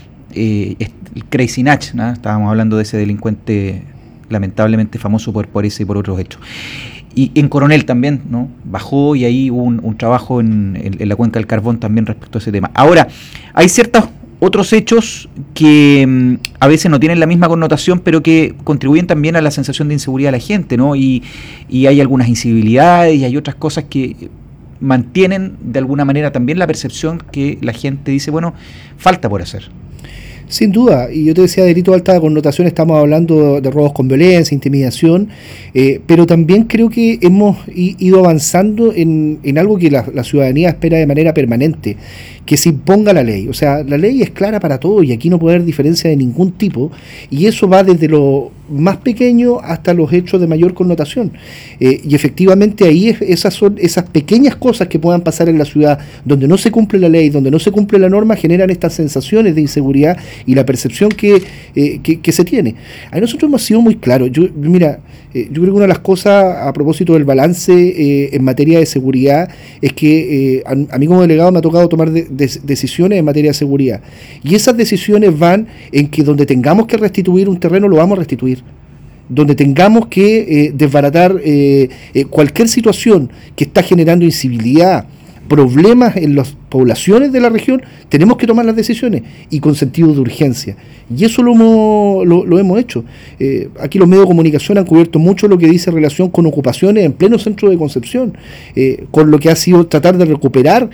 el Crazy Nach, ¿no? Estábamos hablando de ese delincuente lamentablemente famoso por ese y por otros hechos. Y en Coronel también, ¿no? Bajó y ahí hubo un trabajo en la cuenca del carbón también respecto a ese tema. Ahora, hay ciertos otros hechos que a veces no tienen la misma connotación, pero que contribuyen también a la sensación de inseguridad de la gente, ¿no? Y hay algunas incivilidades y hay otras cosas que mantienen de alguna manera también la percepción que la gente dice, falta por hacer. Sin duda, y yo te decía, delito de alta connotación, estamos hablando de robos con violencia, intimidación, pero también creo que hemos ido avanzando en algo que la ciudadanía espera de manera permanente, que se imponga la ley. O sea, la ley es clara para todos y aquí no puede haber diferencia de ningún tipo, y eso va desde lo más pequeño hasta los hechos de mayor connotación. Y efectivamente ahí esas son esas pequeñas cosas que puedan pasar en la ciudad, donde no se cumple la ley, donde no se cumple la norma, generan estas sensaciones de inseguridad y la percepción que se tiene. A nosotros hemos sido muy claros. Yo creo que una de las cosas a propósito del balance en materia de seguridad es que a mí como delegado me ha tocado tomar decisiones en materia de seguridad, y esas decisiones van en que donde tengamos que restituir un terreno lo vamos a restituir, donde tengamos que desbaratar cualquier situación que está generando incivilidad, problemas en las poblaciones de la región, tenemos que tomar las decisiones y con sentido de urgencia. Y eso lo hemos hecho. Aquí los medios de comunicación han cubierto mucho lo que dice relación con ocupaciones en pleno centro de Concepción, con lo que ha sido tratar de recuperar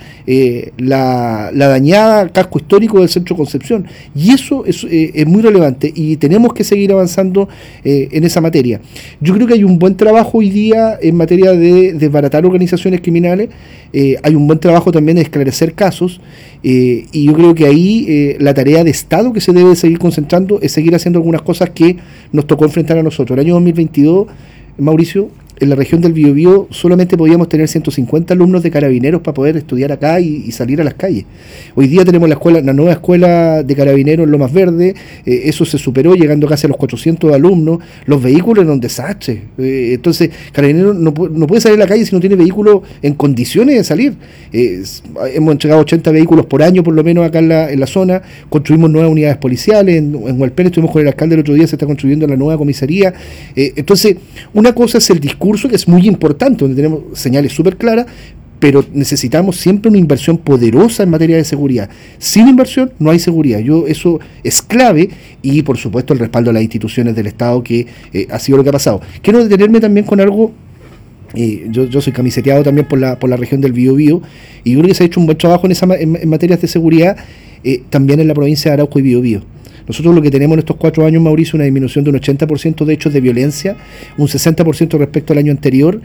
la dañada casco histórico del centro de Concepción. Y eso es muy relevante y tenemos que seguir avanzando en esa materia. Yo creo que hay un buen trabajo hoy día en materia de desbaratar organizaciones criminales. Hay un buen trabajo también de esclarecer casos, y yo creo que ahí la tarea de Estado que se debe seguir concentrando es seguir haciendo algunas cosas que nos tocó enfrentar a nosotros. El año 2022, Mauricio, en la región del Biobío solamente podíamos tener 150 alumnos de carabineros para poder estudiar acá y salir a las calles. Hoy día tenemos la nueva escuela de carabineros en Lomas Verdes, eso se superó llegando casi a los 400 alumnos. Los vehículos eran un desastre, entonces carabineros no puede salir a la calle si no tiene vehículo en condiciones de salir. Hemos entregado 80 vehículos por año por lo menos acá en la zona, construimos nuevas unidades policiales, en Hualpén estuvimos con el alcalde el otro día, se está construyendo la nueva comisaría. Entonces, una cosa es el discurso, que es muy importante, donde tenemos señales súper claras, pero necesitamos siempre una inversión poderosa en materia de seguridad. Sin inversión no hay seguridad. Eso es clave, y por supuesto el respaldo a las instituciones del Estado, que ha sido lo que ha pasado. Quiero detenerme también con algo. Yo soy camiseteado también por la región del Biobío, y yo creo que se ha hecho un buen trabajo en materias de seguridad, también en la provincia de Arauco y Biobío. Nosotros lo que tenemos en estos 4 años, Mauricio, una disminución de un 80% de hechos de violencia, un 60% respecto al año anterior,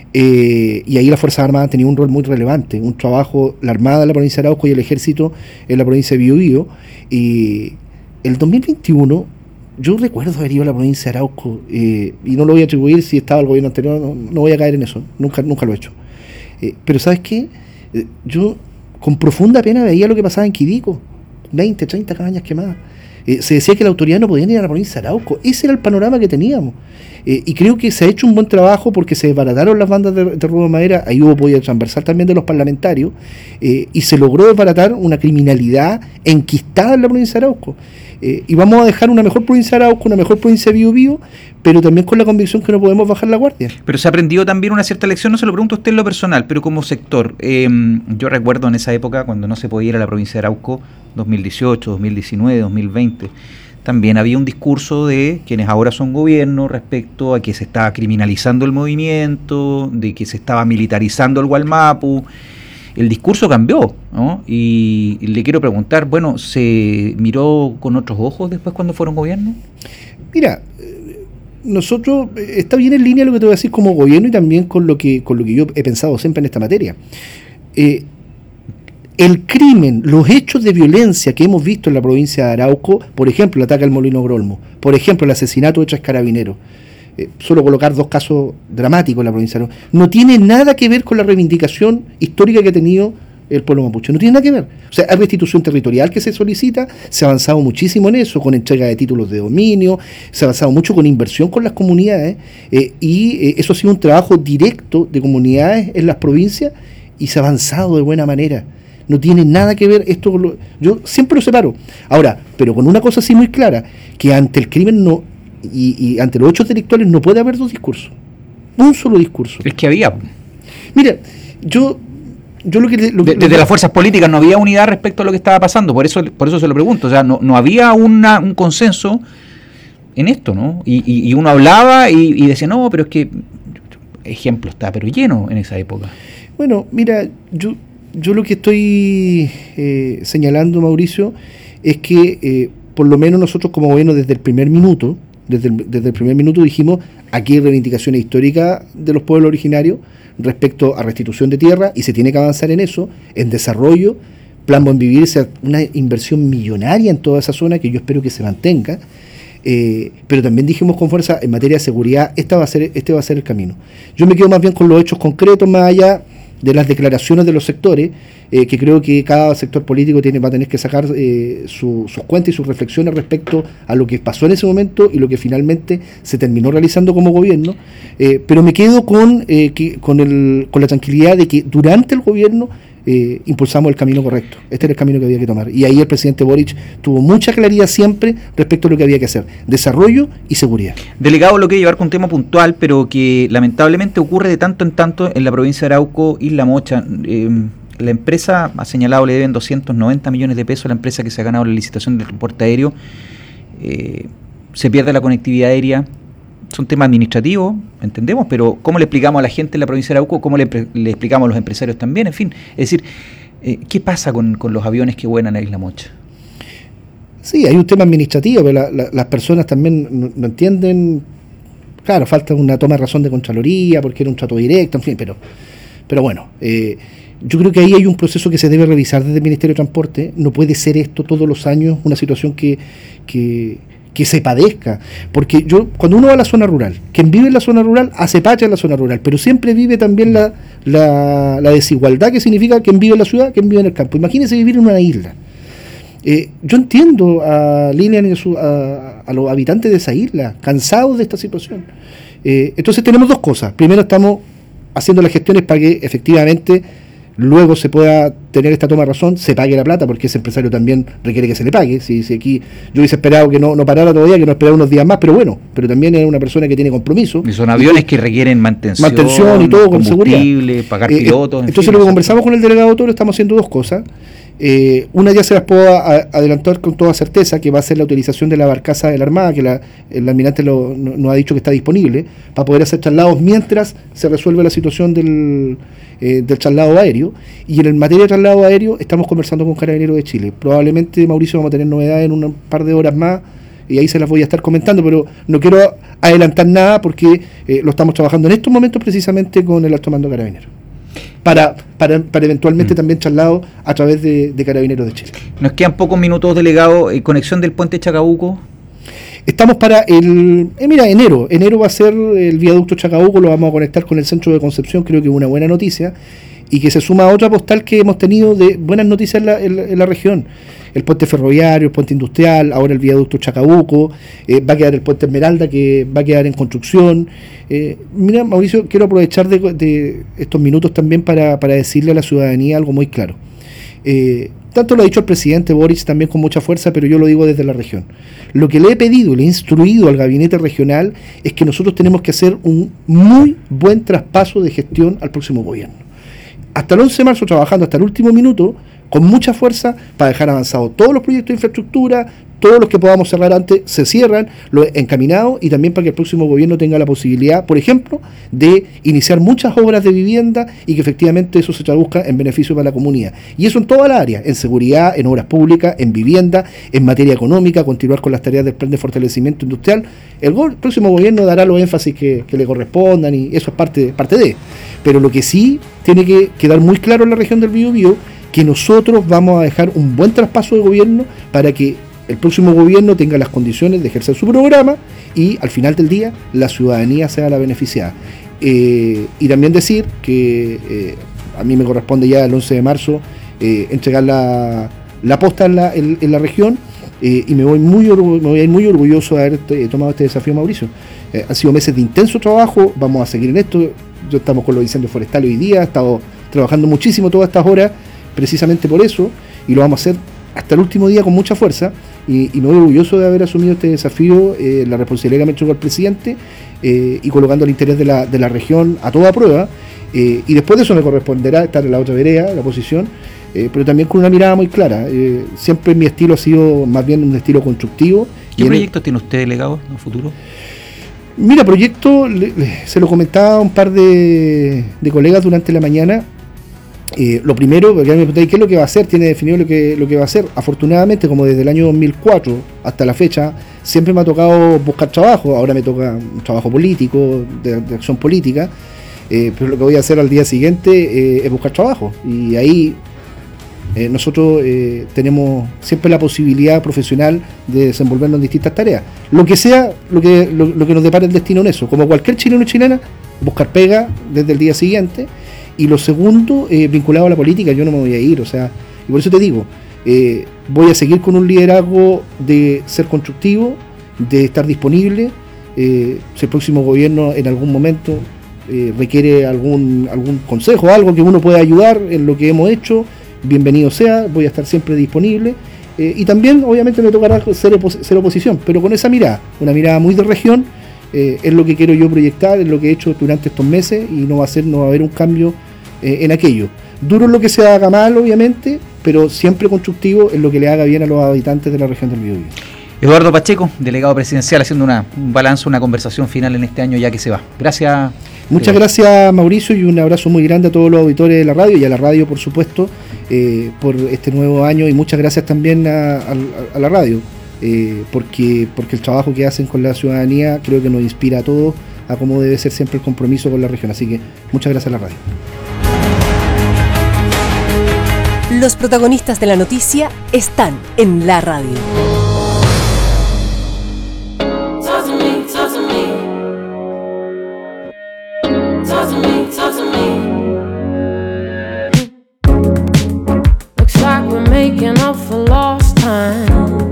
y ahí las Fuerzas Armadas han tenido un rol muy relevante, un trabajo, la Armada en la provincia de Arauco y el Ejército en la provincia de Biobío. Y el 2021, yo recuerdo haber ido a la provincia de Arauco, y no lo voy a atribuir si estaba el gobierno anterior, no voy a caer en eso, nunca lo he hecho. Pero ¿sabes qué? Yo con profunda pena veía lo que pasaba en Quidico, 20, 30 cabañas quemadas. Se decía que la autoridad no podía ir a la provincia de Arauco. Ese era el panorama que teníamos. Y creo que se ha hecho un buen trabajo porque se desbarataron las bandas de robo de madera. Ahí hubo apoyo transversal también de los parlamentarios, y se logró desbaratar una criminalidad enquistada en la provincia de Arauco. Y vamos a dejar una mejor provincia de Arauco, una mejor provincia de Biobío, pero también con la convicción que no podemos bajar la guardia. Pero se ha aprendido también una cierta lección, no se lo pregunto a usted en lo personal, pero como sector. Yo recuerdo en esa época, cuando no se podía ir a la provincia de Arauco, 2018, 2019, 2020, también había un discurso de quienes ahora son gobierno respecto a que se estaba criminalizando el movimiento, de que se estaba militarizando el Gualmapu. El discurso cambió, ¿no? Y le quiero preguntar, bueno, ¿se miró con otros ojos después cuando fueron gobierno? Mira, nosotros, está bien en línea lo que te voy a decir como gobierno y también con lo que yo he pensado siempre en esta materia. El crimen, los hechos de violencia que hemos visto en la provincia de Arauco, por ejemplo, el ataque al Molino Grolmo, por ejemplo, el asesinato de 3 carabineros, solo colocar 2 casos dramáticos en la provincia de Arauco, no tiene nada que ver con la reivindicación histórica que ha tenido el pueblo mapuche, no tiene nada que ver. O sea, hay restitución territorial que se solicita, se ha avanzado muchísimo en eso, con entrega de títulos de dominio, se ha avanzado mucho con inversión con las comunidades, y eso ha sido un trabajo directo de comunidades en las provincias, y se ha avanzado de buena manera. No tiene nada que ver esto con yo siempre lo separo. Ahora, pero con una cosa sí muy clara, que ante el crimen no y ante los hechos delictuales no puede haber 2 discursos. Un solo discurso. Es que había. Mira, yo desde las fuerzas políticas no había unidad respecto a lo que estaba pasando, por eso se lo pregunto. O sea, no había un consenso en esto, ¿no? Y uno hablaba y decía, no, pero es que ejemplo está pero lleno en esa época. Bueno, mira, yo lo que estoy señalando, Mauricio, es que por lo menos nosotros como gobierno desde el primer minuto dijimos, aquí hay reivindicaciones históricas de los pueblos originarios respecto a restitución de tierra, y se tiene que avanzar en eso, en desarrollo, Plan Buen Vivir, sea una inversión millonaria en toda esa zona que yo espero que se mantenga, pero también dijimos con fuerza en materia de seguridad, este va a ser el camino. Yo me quedo más bien con los hechos concretos, más allá de las declaraciones de los sectores, que creo que cada sector político va a tener que sacar sus cuentas y sus reflexiones respecto a lo que pasó en ese momento y lo que finalmente se terminó realizando como gobierno, pero me quedo con la tranquilidad de que durante el gobierno impulsamos el camino correcto. Este era el camino que había que tomar, y ahí el presidente Boric tuvo mucha claridad siempre respecto a lo que había que hacer: desarrollo y seguridad. Delegado, lo que llevar con un tema puntual, pero que lamentablemente ocurre de tanto en tanto en la provincia de Arauco, Isla Mocha. La empresa ha señalado le deben 290 millones de pesos a la empresa que se ha ganado la licitación del transporte aéreo. Se pierde la conectividad aérea. Son temas administrativos, entendemos, pero ¿cómo le explicamos a la gente en la provincia de Arauco? ¿Cómo le explicamos a los empresarios también? En fin, es decir, ¿qué pasa con los aviones que vuelan a Isla Mocha? Sí, hay un tema administrativo, pero las personas también no entienden. Claro, falta una toma de razón de Contraloría, porque era un trato directo, en fin, pero bueno, yo creo que ahí hay un proceso que se debe revisar desde el Ministerio de Transporte. No puede ser esto todos los años una situación que se padezca, porque cuando uno va a la zona rural, quien vive en la zona rural hace pacha en la zona rural, pero siempre vive también la desigualdad que significa quien vive en la ciudad, quien vive en el campo. Imagínense vivir en una isla. Yo entiendo a Lilian y a los habitantes de esa isla, cansados de esta situación. Entonces tenemos 2 cosas. Primero, estamos haciendo las gestiones para que efectivamente luego se pueda tener esta toma de razón, se pague la plata, porque ese empresario también requiere que se le pague. Si aquí yo hubiese esperado que no parara todavía, que no esperara unos días más, pero también es una persona que tiene compromiso. Y son aviones que requieren mantención y todo, con seguridad. Pagar pilotos. Entonces lo que conversamos con el delegado Toro, estamos haciendo 2 cosas. Una ya se las puedo adelantar con toda certeza, que va a ser la utilización de la barcaza de la Armada, que el almirante nos ha dicho que está disponible para poder hacer traslados mientras se resuelve la situación del traslado aéreo. Y en materia de traslado aéreo estamos conversando con Carabineros de Chile. Probablemente, Mauricio, vamos a tener novedades en un par de horas más, y ahí se las voy a estar comentando, pero no quiero adelantar nada porque lo estamos trabajando en estos momentos precisamente con el alto mando Carabineros. Para eventualmente también traslado a través de Carabineros de Chile. Nos quedan pocos minutos, delegado. Conexión del puente Chacabuco. Estamos para enero. Enero va a ser el viaducto Chacabuco, lo vamos a conectar con el centro de Concepción, creo que es una buena noticia, y que se suma a otra postal que hemos tenido de buenas noticias en la región. El puente ferroviario, el puente industrial, ahora el viaducto Chacabuco, va a quedar el puente Esmeralda, que va a quedar en construcción. Mira, Mauricio, quiero aprovechar de estos minutos también para decirle a la ciudadanía algo muy claro. Tanto lo ha dicho el presidente Boric también con mucha fuerza, pero yo lo digo desde la región. Lo que le he pedido y le he instruido al gabinete regional es que nosotros tenemos que hacer un muy buen traspaso de gestión al próximo gobierno. Hasta el 11 de marzo trabajando hasta el último minuto, con mucha fuerza, para dejar avanzados todos los proyectos de infraestructura, todos los que podamos cerrar antes se cierran, los encaminados, y también para que el próximo gobierno tenga la posibilidad, por ejemplo, de iniciar muchas obras de vivienda y que efectivamente eso se traduzca en beneficio para la comunidad. Y eso en toda la área, en seguridad, en obras públicas, en vivienda, en materia económica, continuar con las tareas del plan de fortalecimiento industrial. El próximo gobierno dará los énfasis que le correspondan, y eso es parte de. Pero lo que sí tiene que quedar muy claro en la región del Biobío, que nosotros vamos a dejar un buen traspaso de gobierno para que el próximo gobierno tenga las condiciones de ejercer su programa y al final del día la ciudadanía sea la beneficiada. Y también decir que a mí me corresponde ya el 11 de marzo entregar la posta en la región, y me voy muy orgulloso de haber tomado este desafío, Mauricio. Han sido meses de intenso trabajo, vamos a seguir en esto. Yo estamos con los incendios forestales hoy día, he estado trabajando muchísimo todas estas horas precisamente por eso, y lo vamos a hacer hasta el último día con mucha fuerza, y me voy orgulloso de haber asumido este desafío, la responsabilidad que me entregó el presidente, y colocando el interés de la región a toda prueba, y después de eso me corresponderá estar en la otra vereda, la oposición, pero también con una mirada muy clara. Siempre mi estilo ha sido más bien un estilo constructivo. ¿Qué proyectos tiene usted delegado en el futuro? Mira, proyecto, se lo comentaba a un par de colegas durante la mañana. Lo primero, porque me preguntáis qué es lo que va a hacer, tiene definido lo que va a hacer. Afortunadamente, como desde el año 2004 hasta la fecha, siempre me ha tocado buscar trabajo. Ahora me toca un trabajo político, de acción política, pero lo que voy a hacer al día siguiente es buscar trabajo. Y ahí nosotros tenemos siempre la posibilidad profesional de desenvolvernos en distintas tareas. Lo que sea, lo que nos depare el destino en eso. Como cualquier chileno o chilena, buscar pega desde el día siguiente. Y lo segundo, vinculado a la política, yo no me voy a ir, o sea, y por eso te digo, voy a seguir con un liderazgo de ser constructivo, de estar disponible. Si el próximo gobierno en algún momento requiere algún consejo, algo que uno pueda ayudar en lo que hemos hecho, bienvenido sea, voy a estar siempre disponible. Y también, obviamente, me tocará ser oposición, pero con esa mirada, una mirada muy de región. Es lo que quiero yo proyectar, es lo que he hecho durante estos meses, y no va a haber un cambio en aquello. Duro en lo que se haga mal, obviamente, pero siempre constructivo en lo que le haga bien a los habitantes de la región del Biobío. Eduardo Pacheco, delegado presidencial, haciendo un balance, una conversación final en este año ya que se va. Gracias. Muchas gracias, Mauricio, y un abrazo muy grande a todos los auditores de la radio y a la radio, por supuesto, por este nuevo año, y muchas gracias también a la radio. Porque el trabajo que hacen con la ciudadanía creo que nos inspira a todos a cómo debe ser siempre el compromiso con la región. Así que muchas gracias a la radio. Los protagonistas de la noticia están en la radio. Looks like we're making up for lost time.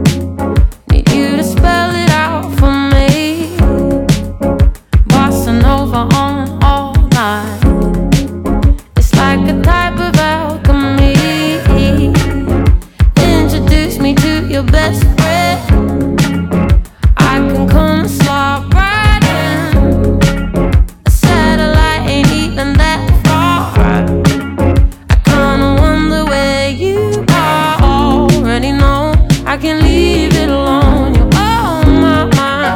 Your best friend, I can come and slide right in. A satellite ain't even that far. I kinda wonder where you are. Already know I can leave it alone. You're on my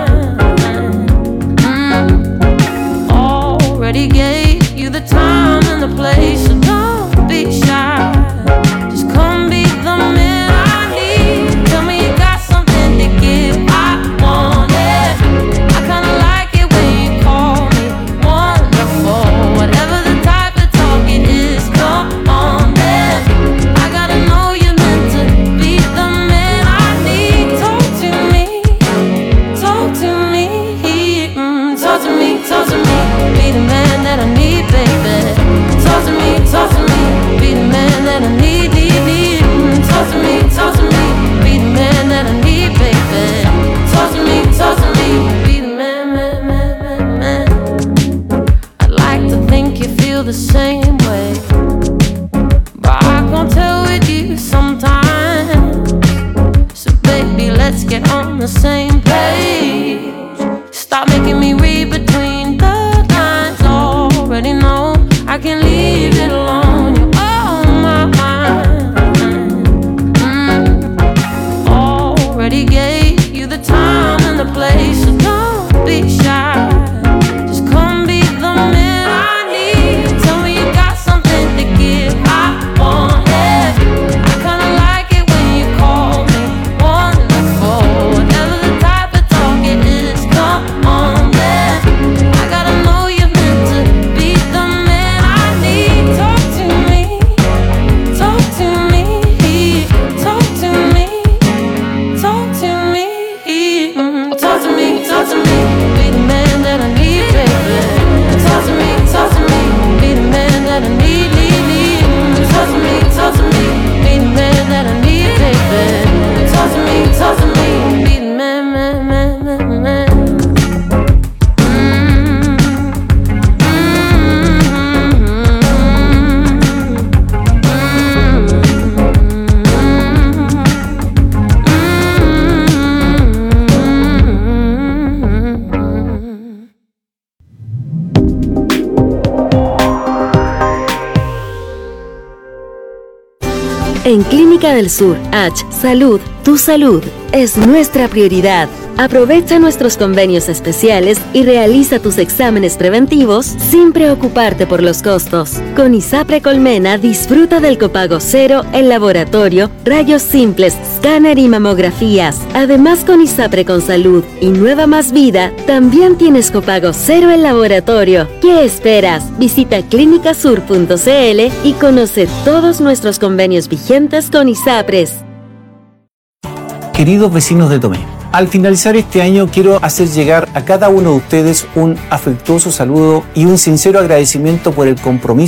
mind. Already gave you the time and the place, so don't be shy. Just come be the man. The same way, but I can't tell with you En Clínica del Sur, H Salud, tu salud es nuestra prioridad. Aprovecha nuestros convenios especiales y realiza tus exámenes preventivos sin preocuparte por los costos. Con ISAPRE Colmena disfruta del copago cero en laboratorio, rayos simples, escáner y mamografías. Además, con ISAPRE con Salud y Nueva Más Vida, también tienes copago cero en laboratorio. ¿Qué esperas? Visita clinicasur.cl y conoce todos nuestros convenios vigentes con ISAPRES. Queridos vecinos de Tomé, al finalizar este año quiero hacer llegar a cada uno de ustedes un afectuoso saludo y un sincero agradecimiento por el compromiso